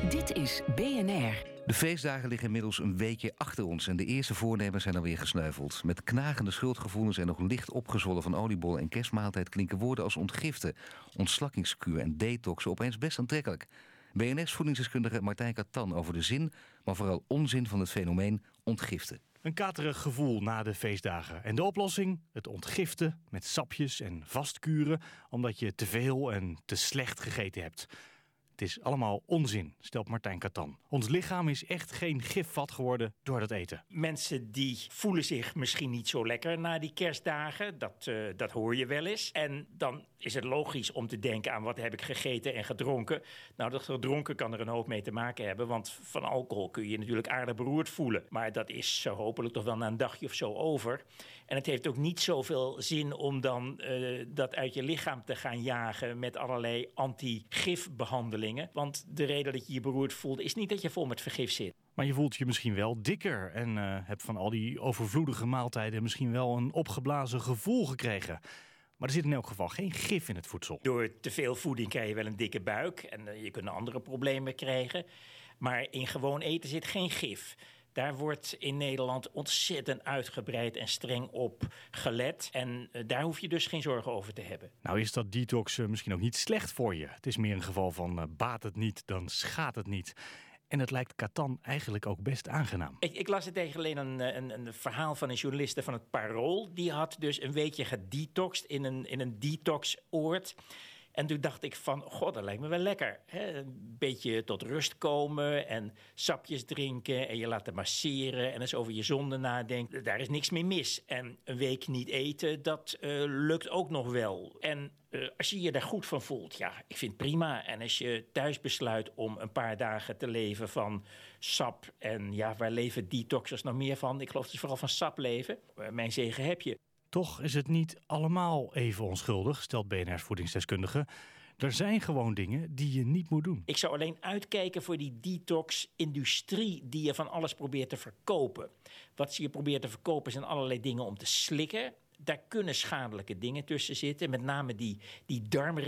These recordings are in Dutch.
Dit is BNR. De feestdagen liggen inmiddels een weekje achter ons en de eerste voornemens zijn alweer gesneuveld. Met knagende schuldgevoelens en nog licht opgezwollen van oliebollen en kerstmaaltijd klinken woorden als ontgiften, ontslakkingskuur en detoxen opeens best aantrekkelijk. BNR's voedingsdeskundige Martijn Katan over de zin, maar vooral onzin van het fenomeen ontgiften. Een katerig gevoel na de feestdagen. En de oplossing? Het ontgiften met sapjes en vastkuren, omdat je te veel en te slecht gegeten hebt. Het is allemaal onzin, stelt Martijn Katan. Ons lichaam is echt geen gifvat geworden door dat eten. Mensen die voelen zich misschien niet zo lekker na die kerstdagen. Dat hoor je wel eens. En dan is het logisch om te denken aan wat heb ik gegeten en gedronken. Nou, dat gedronken kan er een hoop mee te maken hebben. Want van alcohol kun je je natuurlijk aardig beroerd voelen. Maar dat is hopelijk toch wel na een dagje of zo over. En het heeft ook niet zoveel zin om dan dat uit je lichaam te gaan jagen met allerlei anti-gifbehandelingen. Want de reden dat je je beroerd voelt is niet dat je vol met vergif zit. Maar je voelt je misschien wel dikker en hebt van al die overvloedige maaltijden misschien wel een opgeblazen gevoel gekregen. Maar er zit in elk geval geen gif in het voedsel. Door te veel voeding krijg je wel een dikke buik en je kunt andere problemen krijgen. Maar in gewoon eten zit geen gif. Daar wordt in Nederland ontzettend uitgebreid en streng op gelet. En daar hoef je dus geen zorgen over te hebben. Nou is dat detox misschien ook niet slecht voor je. Het is meer een geval van baat het niet, dan schaadt het niet. En het lijkt Katan eigenlijk ook best aangenaam. Ik las het eigenlijk alleen een verhaal van een journaliste van het Parool. Die had dus een weekje gedetoxed in een detoxoord. En toen dacht ik van, god, dat lijkt me wel lekker. Hè? Een beetje tot rust komen en sapjes drinken en je laten masseren en eens over je zonde nadenken. Daar is niks mee mis. En een week niet eten, dat lukt ook nog wel. En als je je daar goed van voelt, ja, ik vind het prima. En als je thuis besluit om een paar dagen te leven van sap en ja, waar leven detoxers nog meer van? Ik geloof dat ze vooral van sap leven. Mijn zegen heb je. Toch is het niet allemaal even onschuldig, stelt BNR's voedingsdeskundige. Er zijn gewoon dingen die je niet moet doen. Ik zou alleen uitkijken voor die detox-industrie die je van alles probeert te verkopen. Wat ze je probeert te verkopen zijn allerlei dingen om te slikken. Daar kunnen schadelijke dingen tussen zitten. Met name die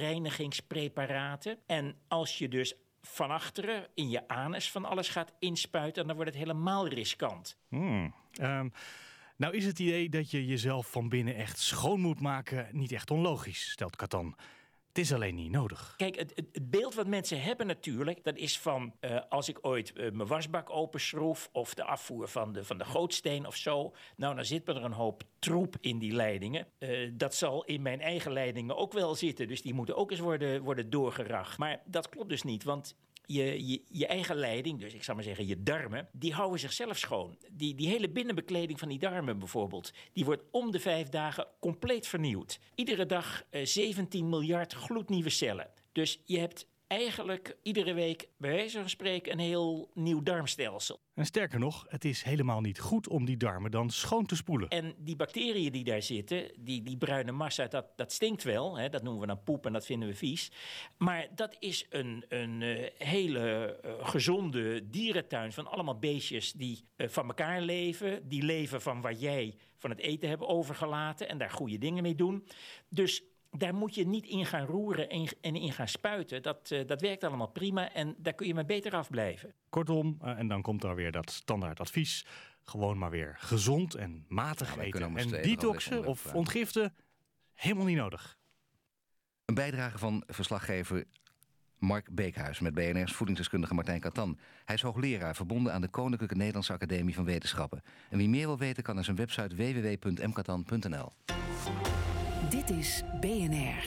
darmreinigingspreparaten. En als je dus van achteren in je anus van alles gaat inspuiten, dan wordt het helemaal riskant. Nou is het idee dat je jezelf van binnen echt schoon moet maken niet echt onlogisch, stelt Katan. Het is alleen niet nodig. Kijk, het beeld wat mensen hebben natuurlijk, dat is van als ik ooit mijn wasbak openschroef of de afvoer van de gootsteen of zo. Nou, dan zit er een hoop troep in die leidingen. Dat zal in mijn eigen leidingen ook wel zitten. Dus die moeten ook eens worden doorgeracht. Maar dat klopt dus niet, want je eigen leiding, dus ik zal maar zeggen je darmen, die houden zichzelf schoon. Die hele binnenbekleding van die darmen bijvoorbeeld, die wordt om de 5 dagen compleet vernieuwd. Iedere dag 17 miljard gloednieuwe cellen. Dus je hebt eigenlijk iedere week bij wijze van spreken een heel nieuw darmstelsel. En sterker nog, het is helemaal niet goed om die darmen dan schoon te spoelen. En die bacteriën die daar zitten, die bruine massa, dat stinkt wel. Hè? Dat noemen we dan poep en dat vinden we vies. Maar dat is een hele gezonde dierentuin van allemaal beestjes die van elkaar leven. Die leven van wat jij van het eten hebt overgelaten en daar goede dingen mee doen. Dus daar moet je niet in gaan roeren en in gaan spuiten. Dat werkt allemaal prima en daar kun je maar beter afblijven. Kortom, en dan komt er weer dat standaard advies. Gewoon maar weer gezond en matig eten. En detoxen of ontgiften, helemaal niet nodig. Een bijdrage van verslaggever Mark Beekhuis met BNR's voedingsdeskundige Martijn Katan. Hij is hoogleraar verbonden aan de Koninklijke Nederlandse Academie van Wetenschappen. En wie meer wil weten kan naar zijn website www.mkatan.nl. Dit is BNR.